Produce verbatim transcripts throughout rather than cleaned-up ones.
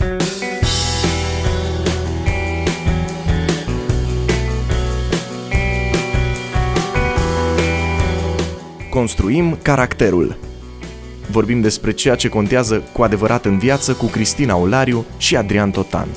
Construim caracterul. Vorbim despre ceea ce contează cu adevărat în viață cu Cristina Olariu și Adrian Totan.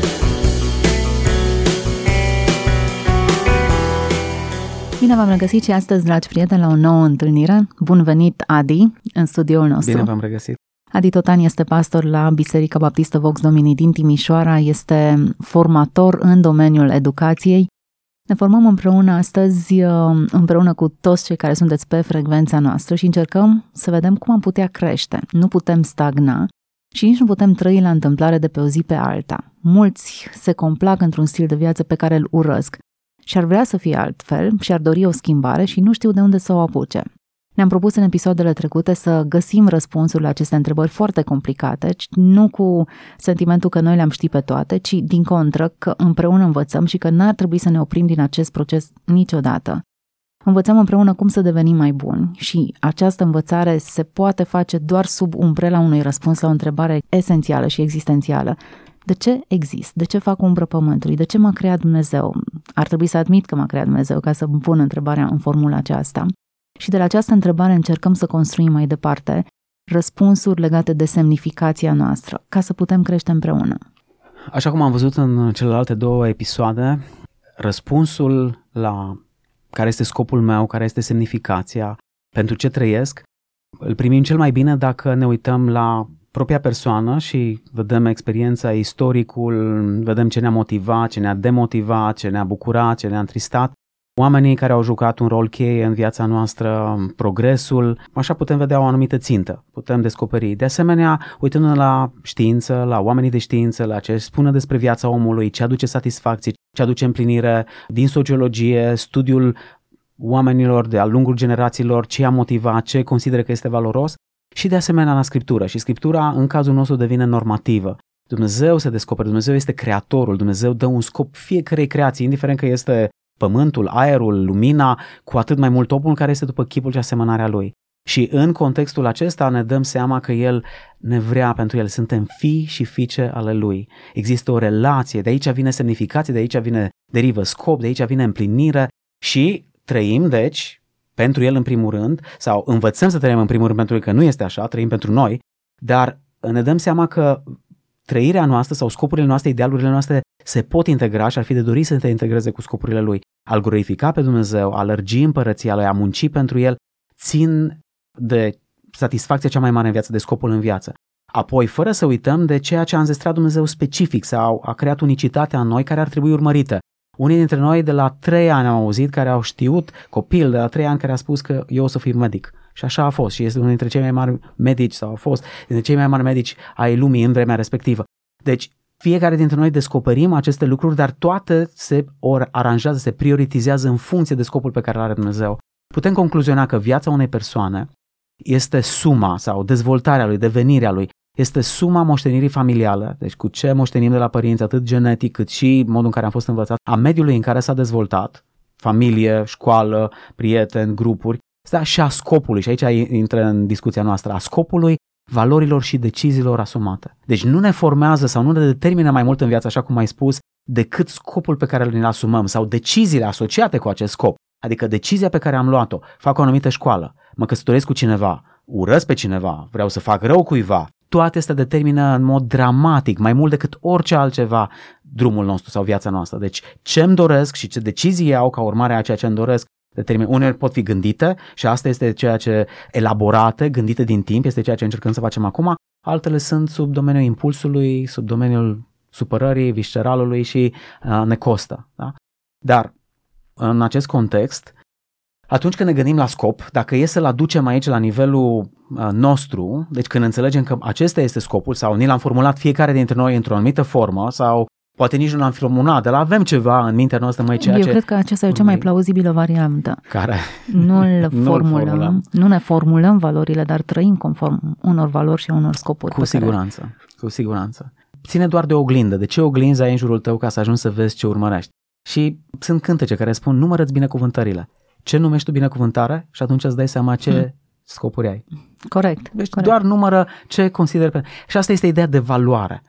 Bine v-am regăsit și astăzi, dragi prieteni, la o nouă întâlnire. Bun venit, Adi, în studioul nostru. Bine v-am regăsit. Adi Totan este pastor la Biserica Baptistă Vox Domini din Timișoara, este formator în domeniul educației. Ne formăm împreună astăzi, împreună cu toți cei care sunteți pe frecvența noastră și încercăm să vedem cum am putea crește. Nu putem stagna și nici nu putem trăi la întâmplare de pe o zi pe alta. Mulți se complac într-un stil de viață pe care îl urăsc și ar vrea să fie altfel și ar dori o schimbare și nu știu de unde să o apuce. Ne-am propus în episoadele trecute să găsim răspunsuri la aceste întrebări foarte complicate, nu cu sentimentul că noi le-am ști pe toate, ci din contră că împreună învățăm și că n-ar trebui să ne oprim din acest proces niciodată. Învățăm împreună cum să devenim mai buni și această învățare se poate face doar sub umbrela unui răspuns la o întrebare esențială și existențială. De ce exist? De ce fac umbră pământului? De ce m-a creat Dumnezeu? Ar trebui să admit că m-a creat Dumnezeu ca să îmi pun întrebarea în formula aceasta. Și de la această întrebare încercăm să construim mai departe răspunsuri legate de semnificația noastră, ca să putem crește împreună. Așa cum am văzut în celelalte două episoade, răspunsul la care este scopul meu, care este semnificația, pentru ce trăiesc, îl primim cel mai bine dacă ne uităm la propria persoană și vedem experiența, istoricul, vedem ce ne-a motivat, ce ne-a demotivat, ce ne-a bucurat, ce ne-a întristat. Oamenii care au jucat un rol cheie în viața noastră, progresul, așa putem vedea o anumită țintă, putem descoperi. De asemenea, uitându-ne la știință, la oamenii de știință, la ce spune despre viața omului, ce aduce satisfacție, ce aduce împlinire din sociologie, studiul oamenilor de-a lungul generațiilor, ce i-a motivat, ce consideră că este valoros și de asemenea la Scriptură. Și Scriptura în cazul nostru devine normativă. Dumnezeu se descoperă, Dumnezeu este creatorul, Dumnezeu dă un scop fiecarei creații, indiferent că este pământul, aerul, lumina, cu atât mai mult omul care este după chipul și asemănarea lui. Și în contextul acesta ne dăm seama că el ne vrea pentru el. Suntem fii și fiice ale lui. Există o relație, de aici vine semnificație, de aici vine derivă scop, de aici vine împlinire și trăim, deci, pentru el în primul rând, sau învățăm să trăim în primul rând pentru că nu este așa, trăim pentru noi, dar ne dăm seama că trăirea noastră sau scopurile noastre, idealurile noastre se pot integra și ar fi de dorit să se integreze cu scopurile lui. A-L glorifica pe Dumnezeu, a lărgi împărăția lui, a munci pentru el, țin de satisfacția cea mai mare în viață, de scopul în viață. Apoi, fără să uităm de ceea ce a înzestrat Dumnezeu specific sau a creat unicitatea în noi care ar trebui urmărită. Unii dintre noi de la trei ani am auzit care au știut, copil de la trei ani care a spus că eu o să fiu medic. Și așa a fost și este unul dintre cei mai mari medici sau a fost dintre cei mai mari medici ai lumii în vremea respectivă. Deci, fiecare dintre noi descoperim aceste lucruri, dar toate se aranjează, se prioritizează în funcție de scopul pe care îl are Dumnezeu. Putem concluziona că viața unei persoane este suma sau dezvoltarea lui, devenirea lui, este suma moștenirii familiale, deci cu ce moștenim de la părinți, atât genetic cât și modul în care am fost învățat, a mediului în care s-a dezvoltat, familie, școală, prieteni, grupuri, da, și a scopului, și aici intră în discuția noastră, a scopului, valorilor și deciziilor asumate. Deci nu ne formează sau nu ne determină mai mult în viață, așa cum ai spus, decât scopul pe care îl asumăm sau deciziile asociate cu acest scop. Adică decizia pe care am luat-o, fac o anumită școală, mă căsătoresc cu cineva, urăsc pe cineva, vreau să fac rău cuiva, toate astea determină în mod dramatic, mai mult decât orice altceva, drumul nostru sau viața noastră. Deci ce-mi doresc și ce decizii iau ca urmare a ceea ce îmi doresc, determină. Unele pot fi gândite și asta este ceea ce elaborate, gândite din timp, este ceea ce încercăm să facem acum. Altele sunt sub domeniul impulsului, sub domeniul supărării, visceralului și uh, ne costă. Da? Dar în acest context, atunci când ne gândim la scop, dacă e să-l aducem aici la nivelul uh, nostru, deci când înțelegem că acesta este scopul sau ni l-am formulat fiecare dintre noi într-o anumită formă sau poate nici nu l-am formulat, dar avem ceva în mintea noastră mai ceea Eu ce... cred că aceasta e cea mai plauzibilă variantă. Care? Nu-l formulăm, formulăm. Nu ne formulăm valorile, dar trăim conform unor valori și unor scopuri. Cu siguranță, care... cu siguranță. Ține doar de oglindă. De ce oglinzi ai în jurul tău ca să ajungi să vezi ce urmărești? Și sunt cântece care spun, numără-ți binecuvântările. Ce numești tu binecuvântare? Și atunci îți dai seama ce hmm. scopuri ai. Corect. Deci corect. doar numără ce consideri. Pe... Și asta este ideea de valoare.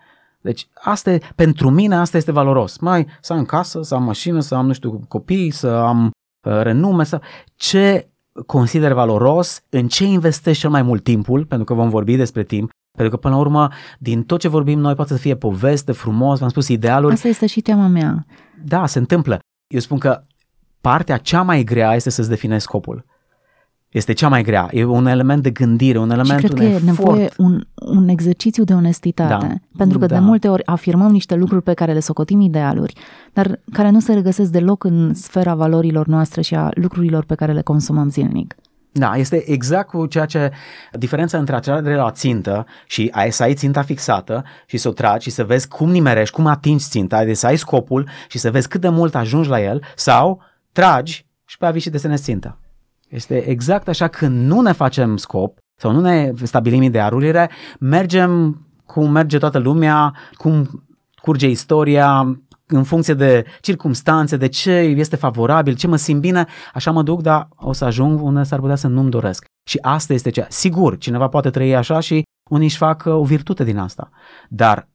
Deci asta e, pentru mine asta este valoros. Mai să am casă, să am mașină, să am, nu știu, copii, să am uh, renume, să... ce consider valoros, în ce investești cel mai mult timpul, pentru că vom vorbi despre timp, pentru că până la urmă, din tot ce vorbim noi poate să fie poveste, frumos, v-am spus, idealuri. Asta este și teama mea. Da, se întâmplă. Eu spun că partea cea mai grea este să-ți definești scopul. Este cea mai grea. E un element de gândire, un element, și cred un că efort. e nevoie un, un exercițiu de onestitate. Da. Pentru că Da. de multe ori afirmăm niște lucruri pe care le socotim idealuri, dar care nu se regăsesc deloc în sfera valorilor noastre și a lucrurilor pe care le consumăm zilnic. Da, este exact cu ceea ce, diferența între aceea de la țintă și ai să ai ținta fixată și să o tragi și să vezi cum nimerești, cum atingi ținta, adică să ai scopul și să vezi cât de mult ajungi la el, sau tragi și pe aia vii și desenezi ținta. Este exact așa, când nu ne facem scop sau nu ne stabilim idealurile, mergem cum merge toată lumea, cum curge istoria, în funcție de circumstanțe, de ce este favorabil, ce mă simt bine, așa mă duc, dar o să ajung unde s-ar putea să nu-mi doresc. Și asta este cea. Sigur, cineva poate trăi așa și unii își fac o virtute din asta. Dar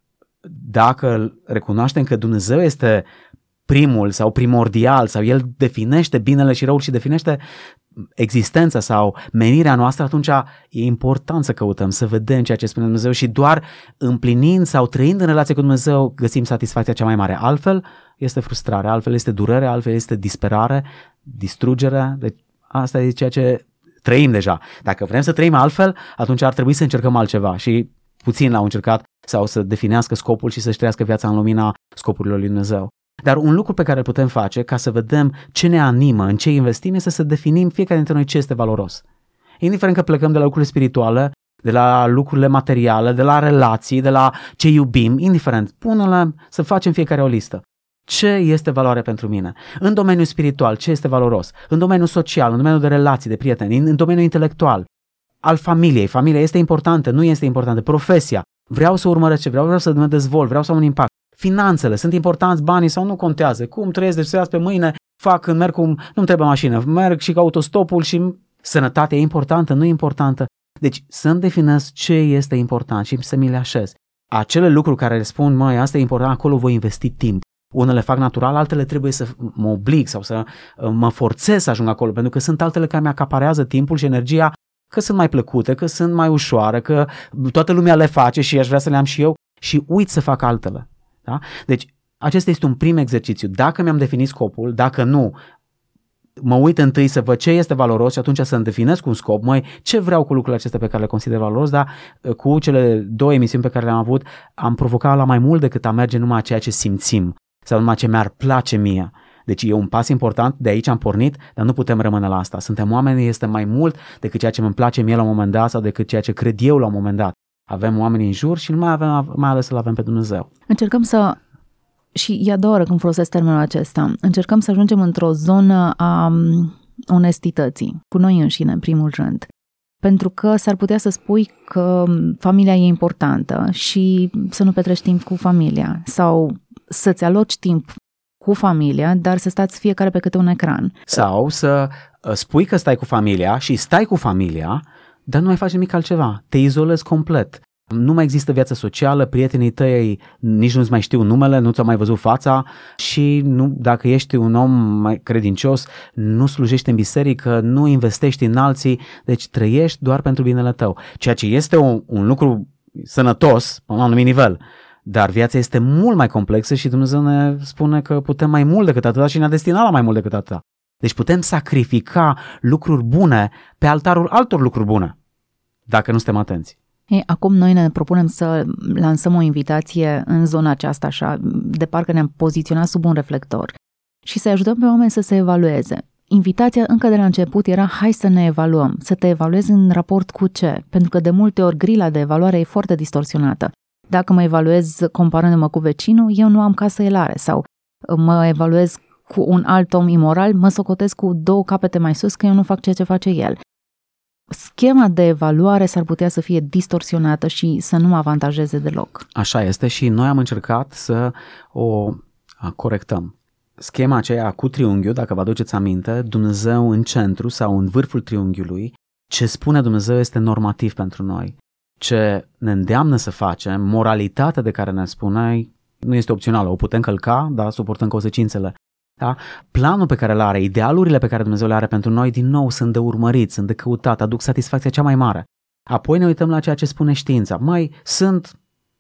dacă recunoaștem că Dumnezeu este primul sau primordial, sau El definește binele și răul și definește existența sau menirea noastră, atunci e important să căutăm, să vedem ceea ce spune Dumnezeu și doar împlinind sau trăind în relație cu Dumnezeu găsim satisfacția cea mai mare. Altfel este frustrare, altfel este durere, altfel este disperare, distrugere. Deci asta e ceea ce trăim deja. Dacă vrem să trăim altfel, atunci ar trebui să încercăm altceva și puțin l-au încercat sau să definească scopul și să-și trăiască viața în lumina scopurilor lui Dumnezeu. Dar un lucru pe care îl putem face ca să vedem ce ne animă, în ce investim, este să definim fiecare dintre noi ce este valoros. Indiferent că plecăm de la lucrurile spirituale, de la lucrurile materiale, de la relații, de la ce iubim, indiferent, pune-le să facem fiecare o listă. Ce este valoare pentru mine? În domeniul spiritual, ce este valoros? În domeniul social, în domeniul de relații, de prieteni, în domeniul intelectual, al familiei. Familia este importantă, nu este importantă. Profesia, vreau să urmăresc ce vreau, vreau să mă dezvolt, vreau să am un impact. Finanțele, sunt importanți banii sau nu contează? Cum trăiesc de seara pe mâine, fac, când merg cum, nu-mi trebuie mașină, merg și cu autostopul și sănătatea e importantă, nu e importantă. Deci să-mi definez ce este important și să mi le așez. Acele lucruri care le spun, măi, asta e important, acolo voi investi timp. Unele fac natural, altele trebuie să mă oblig sau să mă forțez să ajung acolo, pentru că sunt altele care mi-acaparează timpul și energia, că sunt mai plăcute, că sunt mai ușoare, că toată lumea le face și aș vrea să le am și eu și uit să fac altele. Da? Deci acesta este un prim exercițiu. Dacă mi-am definit scopul, dacă nu, mă uit întâi să văd ce este valoros și atunci să-mi definesc un scop, măi, ce vreau cu lucrurile acestea pe care le consider valoros, dar cu cele două emisiuni pe care le-am avut am provocat la mai mult decât a merge numai ceea ce simțim sau numai ce mi-ar place mie. Deci e un pas important, de aici am pornit, dar nu putem rămâne la asta. Suntem oameni, este mai mult decât ceea ce îmi place mie la un moment dat sau decât ceea ce cred eu la un moment dat. Avem oameni în jur și nu mai avem, mai ales să-L avem pe Dumnezeu. Încercăm să, și e a doua oară când folosesc termenul acesta, încercăm să ajungem într-o zonă a onestității, cu noi înșine, în primul rând. Pentru că s-ar putea să spui că familia e importantă și să nu petreci timp cu familia sau să-ți aloci timp cu familia, dar să stați fiecare pe câte un ecran. Sau să spui că stai cu familia și stai cu familia, dar nu mai faci nimic altceva. Te izolezi complet. Nu mai există viață socială, prietenii tăi nici nu-ți mai știu numele, nu ți-au mai văzut fața și nu, dacă ești un om mai credincios, nu slujești în biserică, nu investești în alții, deci trăiești doar pentru binele tău. Ceea ce este un, un lucru sănătos, pe un anumit nivel, dar viața este mult mai complexă și Dumnezeu ne spune că putem mai mult decât atâta și ne-a destinat la mai mult decât atâta. Deci putem sacrifica lucruri bune pe altarul altor lucruri bune, dacă nu suntem atenți. Ei, acum noi ne propunem să lansăm o invitație în zona aceasta, așa, de parcă ne-am poziționat sub un reflector și să ajutăm pe oameni să se evalueze. Invitația încă de la început era hai să ne evaluăm, să te evaluezi în raport cu ce, pentru că de multe ori grila de evaluare e foarte distorsionată. Dacă mă evaluez comparându-mă cu vecinul, eu nu am casă, el are, sau mă evaluez cu un alt om imoral, mă socotesc cu două capete mai sus că eu nu fac ceea ce face el. Schema de evaluare s-ar putea să fie distorsionată și să nu mă avantajeze deloc. Așa este și noi am încercat să o corectăm. Schema aceea cu triunghiul, dacă vă aduceți aminte, Dumnezeu în centru sau în vârful triunghiului, ce spune Dumnezeu este normativ pentru noi. ce ne îndeamnă să facem, moralitatea de care ne spuneai, nu este opțională, o putem călca, dar suportăm consecințele. Da? Planul pe care îl are, idealurile pe care Dumnezeu le are pentru noi, din nou, sunt de urmărit, sunt de căutat, aduc satisfacția cea mai mare. Apoi ne uităm la ceea ce spune știința. Mai sunt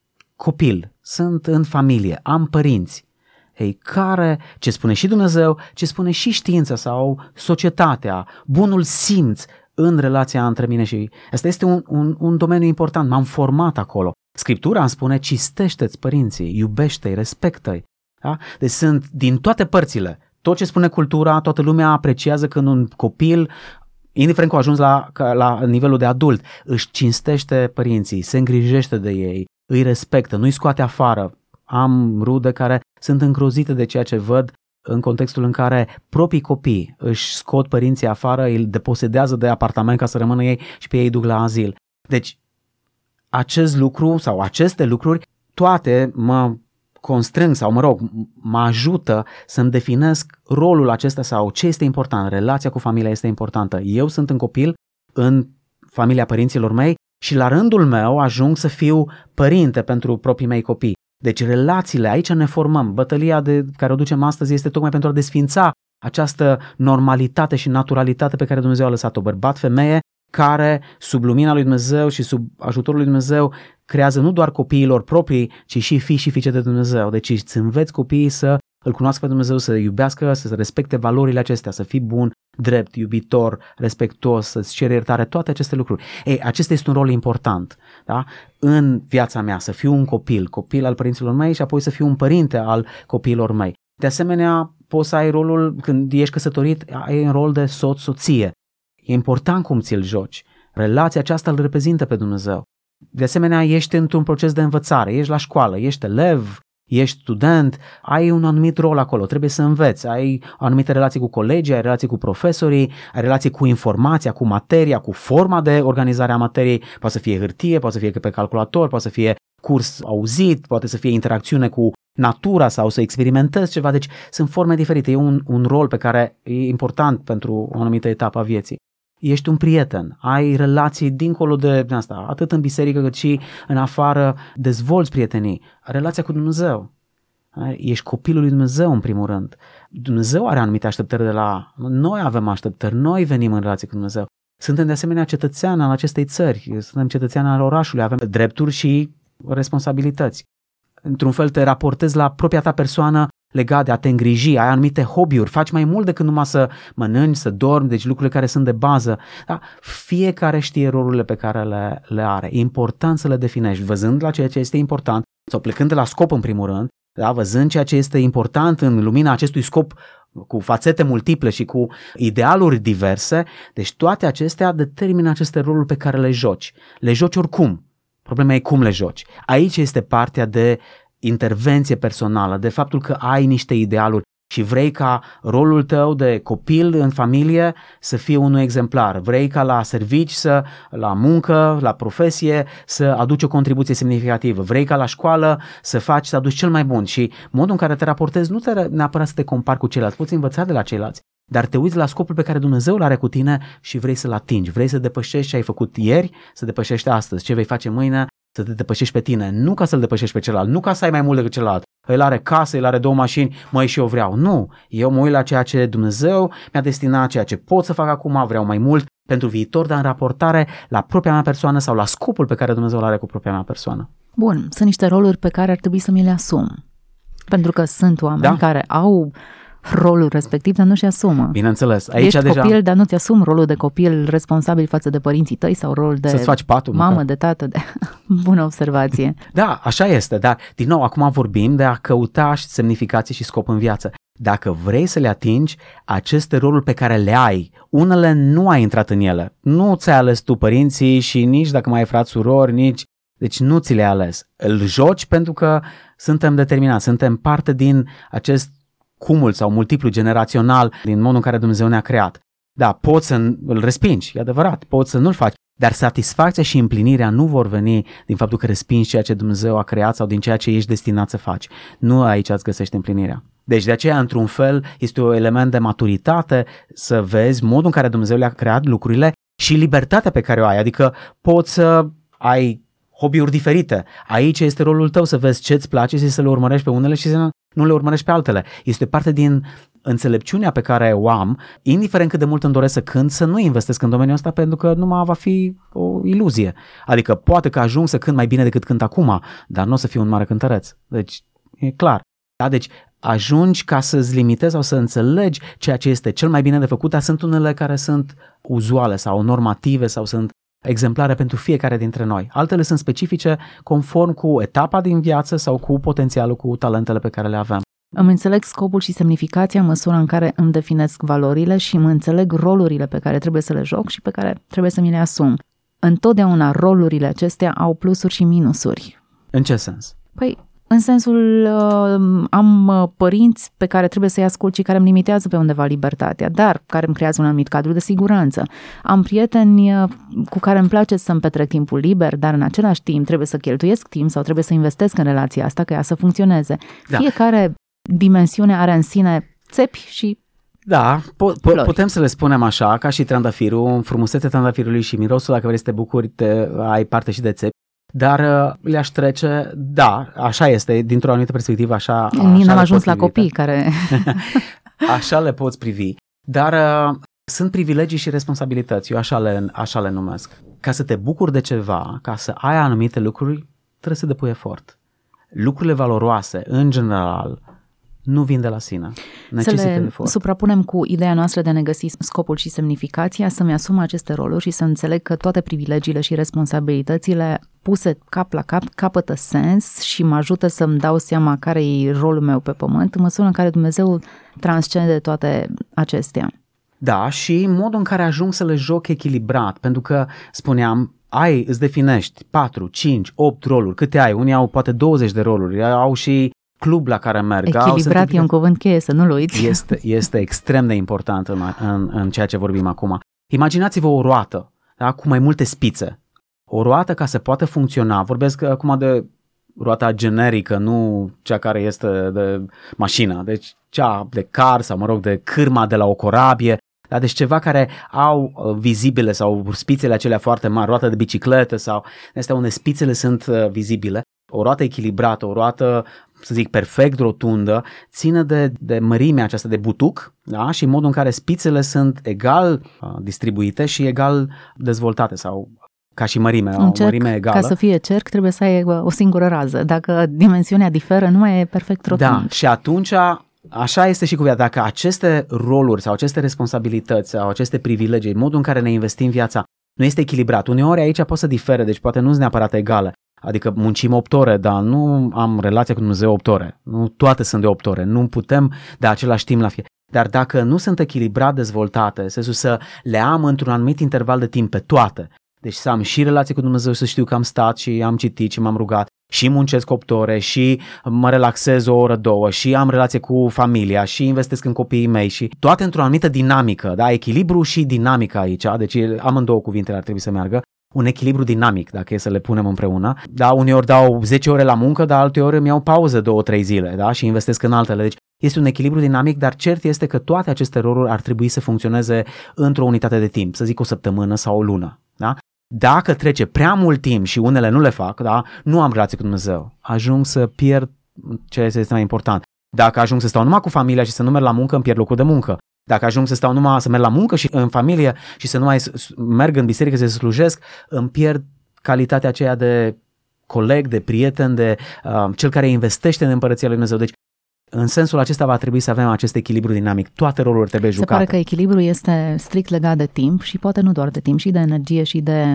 copil, sunt în familie, am părinți. Ei, care, ce spune și Dumnezeu, ce spune și știința sau societatea, bunul simț în relația între mine și... Asta este un, un, un domeniu important, m-am format acolo. Scriptura îmi spune, cistește-ți părinții, iubește-i, respectă-i. Da? Deci sunt din toate părțile. Tot ce spune cultura, toată lumea apreciază când un copil, indiferent că a ajuns la, la nivelul de adult, își cinstește părinții, se îngrijește de ei, îi respectă, nu îi scoate afară. Am rude care sunt îngrozite de ceea ce văd în contextul în care proprii copii își scot părinții afară, îi deposedează de apartament ca să rămână ei și pe ei duc la azil. Deci acest lucru sau aceste lucruri toate mă constrâng sau mă rog, mă ajută să-mi definesc rolul acesta sau ce este important. Relația cu familia este importantă. Eu sunt un copil în familia părinților mei și la rândul meu ajung să fiu părinte pentru proprii mei copii. Deci relațiile, aici ne formăm. Bătălia de care o ducem astăzi este tocmai pentru a desfința această normalitate și naturalitate pe care Dumnezeu a lăsat-o. Bărbat, femeie, care sub lumina lui Dumnezeu și sub ajutorul lui Dumnezeu creează nu doar copiilor proprii, ci și fii și fiice de Dumnezeu. Deci îți înveți copiii să îl cunoască pe Dumnezeu, să iubească, să respecte valorile acestea, să fii bun, drept, iubitor, respectuos, să-ți ceri iertare, toate aceste lucruri. Ei, acesta este un rol important, da? În viața mea, să fiu un copil, copil al părinților mei și apoi să fiu un părinte al copiilor mei. De asemenea, poți să ai rolul, când ești căsătorit, ai un rol de soț-soție. E important cum ți-l joci. Relația aceasta îl reprezintă pe Dumnezeu. De asemenea, ești într-un proces de învățare, ești la școală, ești elev, ești student, ai un anumit rol acolo, trebuie să înveți, ai anumite relații cu colegii, ai relații cu profesorii, ai relații cu informația, cu materia, cu forma de organizare a materiei, poate să fie hârtie, poate să fie pe calculator, poate să fie curs auzit, poate să fie interacțiune cu natura sau să experimentezi ceva, deci sunt forme diferite, e un, un rol pe care e important pentru o anumită etapă a vieții. Ești un prieten, ai relații dincolo de asta, atât în biserică cât și în afară, dezvolți prietenii, relația cu Dumnezeu. Ești copilul lui Dumnezeu în primul rând. Dumnezeu are anumite așteptări de la... Noi avem așteptări, noi venim în relație cu Dumnezeu. Suntem de asemenea cetățeani al acestei țări, suntem cetățeani al orașului, avem drepturi și responsabilități. Într-un fel te raportezi la propria ta persoană legat de a te îngriji, ai anumite hobby-uri, faci mai mult decât numai să mănânci, să dormi, deci lucrurile care sunt de bază. Da? Fiecare știe rolurile pe care le, le are. E important să le definești, văzând la ceea ce este important sau plecând de la scop în primul rând, da? Văzând ceea ce este important în lumina acestui scop cu fațete multiple și cu idealuri diverse, deci toate acestea determină aceste roluri pe care le joci. Le joci oricum. Problema e cum le joci. Aici este partea de intervenție personală, de faptul că ai niște idealuri și vrei ca rolul tău de copil în familie să fie unul exemplar. Vrei ca la servici, să, la muncă, la profesie să aduci o contribuție semnificativă. Vrei ca la școală să faci, să aduci cel mai bun și modul în care te raportezi nu te neapărat să te compari cu ceilalți, poți învăța de la ceilalți, dar te uiți la scopul pe care Dumnezeu îl are cu tine și vrei să-l atingi. Vrei să depășești ce ai făcut ieri, să depășești astăzi, ce vei face mâine, să te depășești pe tine, nu ca să-l depășești pe celălalt, nu ca să ai mai mult decât celălalt. El are casă, el are două mașini, măi și eu vreau. Nu, eu mă uit la ceea ce Dumnezeu mi-a destinat, ceea ce pot să fac acum, vreau mai mult pentru viitor, dar în raportare la propria mea persoană sau la scopul pe care Dumnezeu îl are cu propria mea persoană. Bun, sunt niște roluri pe care ar trebui să mi le asum. Pentru că sunt oameni da. care au rolul respectiv, dar nu-și asumă. Bineînțeles. Aici Ești deja... copil, dar nu-ți asumi rolul de copil responsabil față de părinții tăi sau rolul de Să-ți faci patul, mamă, măcar. de tată. De... Bună observație. Da, așa este, dar din nou, acum vorbim de a căuta semnificație și scop în viață. Dacă vrei să le atingi, aceste roluri pe care le ai, unele nu ai intrat în ele. Nu ți-ai ales tu părinții și nici dacă mai ai frați, surori, nici... Deci nu ți le-ai ales. Îl joci pentru că suntem determinați, suntem parte din acest cumul sau multiplu generațional din modul în care Dumnezeu ne-a creat. Da, poți să îl respingi, e adevărat, poți să nu-l faci, dar satisfacția și împlinirea nu vor veni din faptul că respingi ceea ce Dumnezeu a creat sau din ceea ce ești destinat să faci. Nu aici îți găsești împlinirea. Deci de aceea, într-un fel, este un element de maturitate să vezi modul în care Dumnezeu le-a creat lucrurile și libertatea pe care o ai. Adică poți să ai hobby-uri diferite. Aici este rolul tău să vezi ce îți place și să le urmărești pe unele și să nu le urmărești pe altele. Este parte din înțelepciunea pe care o am, indiferent cât de mult îmi doresc să cânt, să nu investesc în domeniul ăsta pentru că numai va fi o iluzie. Adică poate că ajung să cânt mai bine decât cânt acum, dar nu o să fiu un mare cântăreț. Deci e clar. Da? Deci ajungi ca să-ți limitezi sau să înțelegi ceea ce este cel mai bine de făcut, dar sunt unele care sunt uzuale sau normative sau sunt exemplare pentru fiecare dintre noi. Altele sunt specifice conform cu etapa din viață sau cu potențialul, cu talentele pe care le avem. Îmi înțeleg scopul și semnificația în măsura în care îmi definesc valorile și îmi înțeleg rolurile pe care trebuie să le joc și pe care trebuie să mi le asum. Întotdeauna rolurile acestea au plusuri și minusuri. În ce sens? Păi, în sensul, uh, am uh, părinți pe care trebuie să-i ascult și care îmi limitează pe undeva libertatea, dar care îmi creează un anumit cadru de siguranță. Am prieteni uh, cu care îmi place să-mi petrec timpul liber, dar în același timp trebuie să cheltuiesc timp sau trebuie să investesc în relația asta ca ea să funcționeze. Da. Fiecare dimensiune are în sine țepi și Da, po- po- putem să le spunem așa, ca și trandafirul, frumusețea trandafirului și mirosul, dacă vrei să te bucuri, te, ai parte și de țepi. Dar le-aș trece, da, așa este, dintr-o anumită perspectivă, așa... Nici n-am ajuns la copii care... Așa le poți privi, dar uh, sunt privilegii și responsabilități, eu așa le, așa le numesc. Ca să te bucuri de ceva, ca să ai anumite lucruri, trebuie să depui efort. Lucrurile valoroase, în general, nu vin de la sine. Necesită să le efort. Suprapunem cu ideea noastră de a ne găsi scopul și semnificația, să-mi asum aceste roluri și să înțeleg că toate privilegiile și responsabilitățile puse cap la cap capătă sens și mă ajută să-mi dau seama care e rolul meu pe pământ, în măsura în care Dumnezeu transcende toate acestea. Da, și modul în care ajung să le joc echilibrat, pentru că, spuneam, ai, îți definești patru, cinci, opt roluri, câte ai? Unii au poate douăzeci de roluri, au și club la care merg. Echilibrat au, e un cuvânt cheie, să nu-l uiți. Este, este extrem de important în, în, în ceea ce vorbim acum. Imaginați-vă o roată, da, cu mai multe spițe. O roată ca să poată funcționa, vorbesc acum de roata generică, nu cea care este de mașină, deci cea de car sau, mă rog, de cârma de la o corabie, da, deci ceva care au vizibile sau spițele acelea foarte mari, roata de bicicletă sau astea unde spițele sunt vizibile. O roată echilibrată, o roată, să zic, perfect rotundă, ține de, de mărimea aceasta de butuc, da? Și modul în care spițele sunt egal uh, distribuite și egal dezvoltate sau ca și mărime, un o cerc, mărime egală. Ca să fie cerc trebuie să ai o singură rază. Dacă dimensiunea diferă, nu mai e perfect rotund. Da, și atunci așa este și cu viața. Dacă aceste roluri sau aceste responsabilități sau aceste privilegii, modul în care ne investim viața nu este echilibrat, uneori aici poate să difere, deci poate nu sunt neapărat egale. Adică muncim opt ore, dar nu am relația cu Dumnezeu opt ore. Nu toate sunt de opt ore. Nu putem de același timp la fie. Dar dacă nu sunt echilibrat dezvoltate, să le am într-un anumit interval de timp pe toate, deci să am și relație cu Dumnezeu, să știu că am stat și am citit și m-am rugat, și muncesc opt ore, și mă relaxez o oră, două, și am relație cu familia, și investesc în copiii mei, și toate într-o anumită dinamică, da? Echilibru și dinamică aici, deci amândouă cuvintele ar trebui să meargă. Un echilibru dinamic, dacă e să le punem împreună. Da, uneori dau zece ore la muncă, dar alteori îmi iau pauză două, trei zile, da, și investesc în altele. Deci este un echilibru dinamic, dar cert este că toate aceste roluri ar trebui să funcționeze într-o unitate de timp, să zic o săptămână sau o lună, da? Dacă trece prea mult timp și unele nu le fac, da, nu am relație cu Dumnezeu. Ajung să pierd ce este mai important. Dacă ajung să stau numai cu familia și să nu merg la muncă, îmi pierd locul de muncă. Dacă ajung să stau numai să merg la muncă și în familie și să nu mai merg în biserică să slujesc, îmi pierd calitatea aceea de coleg, de prieten, de uh, cel care investește în împărăția lui Dumnezeu. Deci, în sensul acesta va trebui să avem acest echilibru dinamic. Toate rolurile trebuie jucate. Se pare că echilibrul este strict legat de timp și poate nu doar de timp, și de energie și de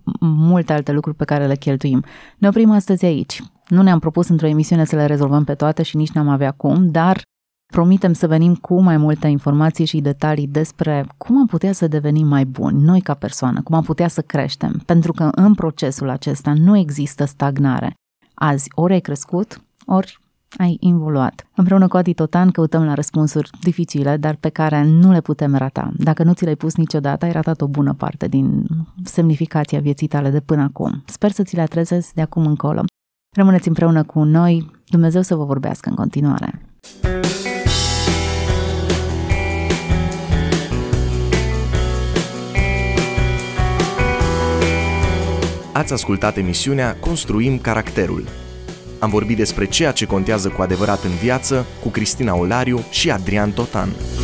multe alte lucruri pe care le cheltuim. Ne oprim astăzi aici. Nu ne-am propus într-o emisiune să le rezolvăm pe toate și nici n-am avea cum, dar promitem să venim cu mai multe informații și detalii despre cum am putea să devenim mai buni, noi ca persoană, cum am putea să creștem, pentru că în procesul acesta nu există stagnare. Azi ori ai crescut, ori ai involuat. Împreună cu Adi Totan căutăm la răspunsuri dificile, dar pe care nu le putem rata. Dacă nu ți le-ai pus niciodată, ai ratat o bună parte din semnificația vieții tale de până acum. Sper să ți le trezezi de acum încolo. Rămâneți împreună cu noi, Dumnezeu să vă vorbească în continuare. Ați ascultat emisiunea Construim caracterul. Am vorbit despre ceea ce contează cu adevărat în viață cu Cristina Olariu și Adrian Totan.